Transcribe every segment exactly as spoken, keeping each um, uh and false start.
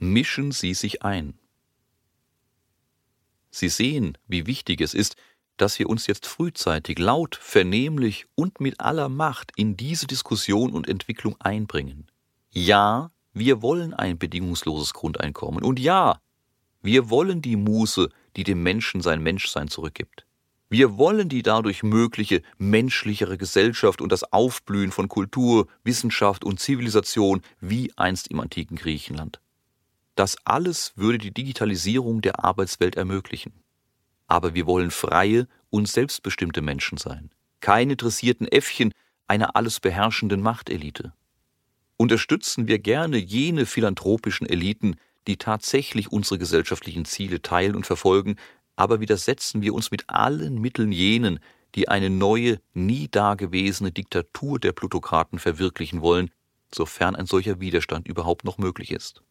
Mischen Sie sich ein. Sie sehen, wie wichtig es ist, dass wir uns jetzt frühzeitig, laut, vernehmlich und mit aller Macht in diese Diskussion und Entwicklung einbringen. Ja, wir wollen ein bedingungsloses Grundeinkommen. Und ja, wir wollen die Muße, die dem Menschen sein Menschsein zurückgibt. Wir wollen die dadurch mögliche menschlichere Gesellschaft und das Aufblühen von Kultur, Wissenschaft und Zivilisation wie einst im antiken Griechenland. Das alles würde die Digitalisierung der Arbeitswelt ermöglichen. Aber wir wollen freie und selbstbestimmte Menschen sein, keine dressierten Äffchen einer alles beherrschenden Machtelite. Unterstützen wir gerne jene philanthropischen Eliten, die tatsächlich unsere gesellschaftlichen Ziele teilen und verfolgen, aber widersetzen wir uns mit allen Mitteln jenen, die eine neue, nie dagewesene Diktatur der Plutokraten verwirklichen wollen, sofern ein solcher Widerstand überhaupt noch möglich ist.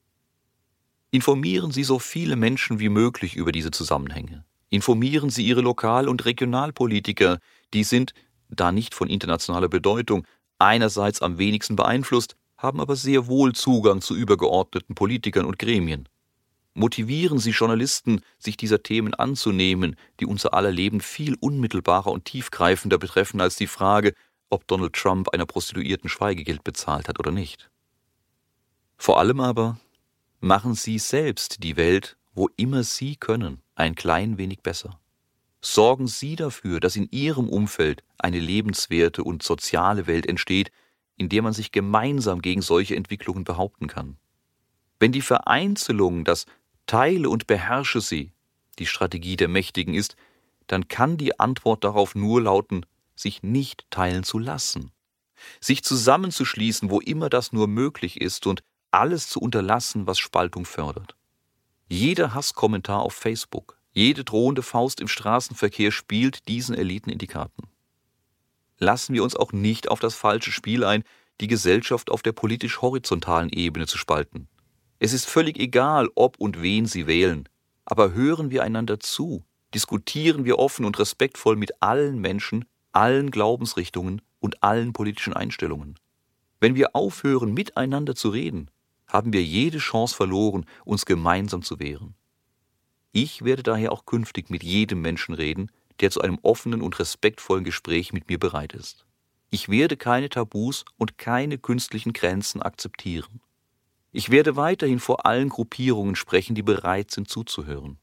Informieren Sie so viele Menschen wie möglich über diese Zusammenhänge. Informieren Sie Ihre Lokal- und Regionalpolitiker, die sind, da nicht von internationaler Bedeutung, einerseits am wenigsten beeinflusst, haben aber sehr wohl Zugang zu übergeordneten Politikern und Gremien. Motivieren Sie Journalisten, sich dieser Themen anzunehmen, die unser aller Leben viel unmittelbarer und tiefgreifender betreffen als die Frage, ob Donald Trump einer Prostituierten Schweigegeld bezahlt hat oder nicht. Vor allem aber machen Sie selbst die Welt, wo immer Sie können, ein klein wenig besser. Sorgen Sie dafür, dass in Ihrem Umfeld eine lebenswerte und soziale Welt entsteht, in der man sich gemeinsam gegen solche Entwicklungen behaupten kann. Wenn die Vereinzelung, das Teile und beherrsche sie, die Strategie der Mächtigen ist, dann kann die Antwort darauf nur lauten, sich nicht teilen zu lassen, sich zusammenzuschließen, wo immer das nur möglich ist und alles zu unterlassen, was Spaltung fördert. Jeder Hasskommentar auf Facebook, jede drohende Faust im Straßenverkehr spielt diesen Eliten in die Karten. Lassen wir uns auch nicht auf das falsche Spiel ein, die Gesellschaft auf der politisch horizontalen Ebene zu spalten. Es ist völlig egal, ob und wen Sie wählen, aber hören wir einander zu, diskutieren wir offen und respektvoll mit allen Menschen, allen Glaubensrichtungen und allen politischen Einstellungen. Wenn wir aufhören, miteinander zu reden, haben wir jede Chance verloren, uns gemeinsam zu wehren. Ich werde daher auch künftig mit jedem Menschen reden, der zu einem offenen und respektvollen Gespräch mit mir bereit ist. Ich werde keine Tabus und keine künstlichen Grenzen akzeptieren. Ich werde weiterhin vor allen Gruppierungen sprechen, die bereit sind zuzuhören.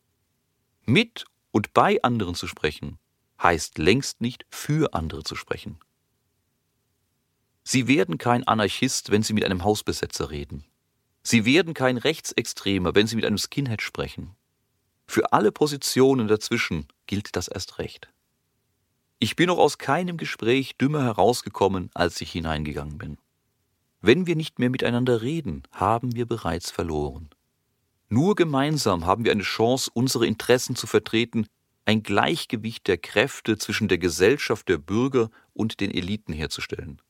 Mit und bei anderen zu sprechen, heißt längst nicht für andere zu sprechen. Sie werden kein Anarchist, wenn Sie mit einem Hausbesetzer reden. Sie werden kein Rechtsextremer, wenn Sie mit einem Skinhead sprechen. Für alle Positionen dazwischen gilt das erst recht. Ich bin noch aus keinem Gespräch dümmer herausgekommen, als ich hineingegangen bin. Wenn wir nicht mehr miteinander reden, haben wir bereits verloren. Nur gemeinsam haben wir eine Chance, unsere Interessen zu vertreten, ein Gleichgewicht der Kräfte zwischen der Gesellschaft der Bürger und den Eliten herzustellen.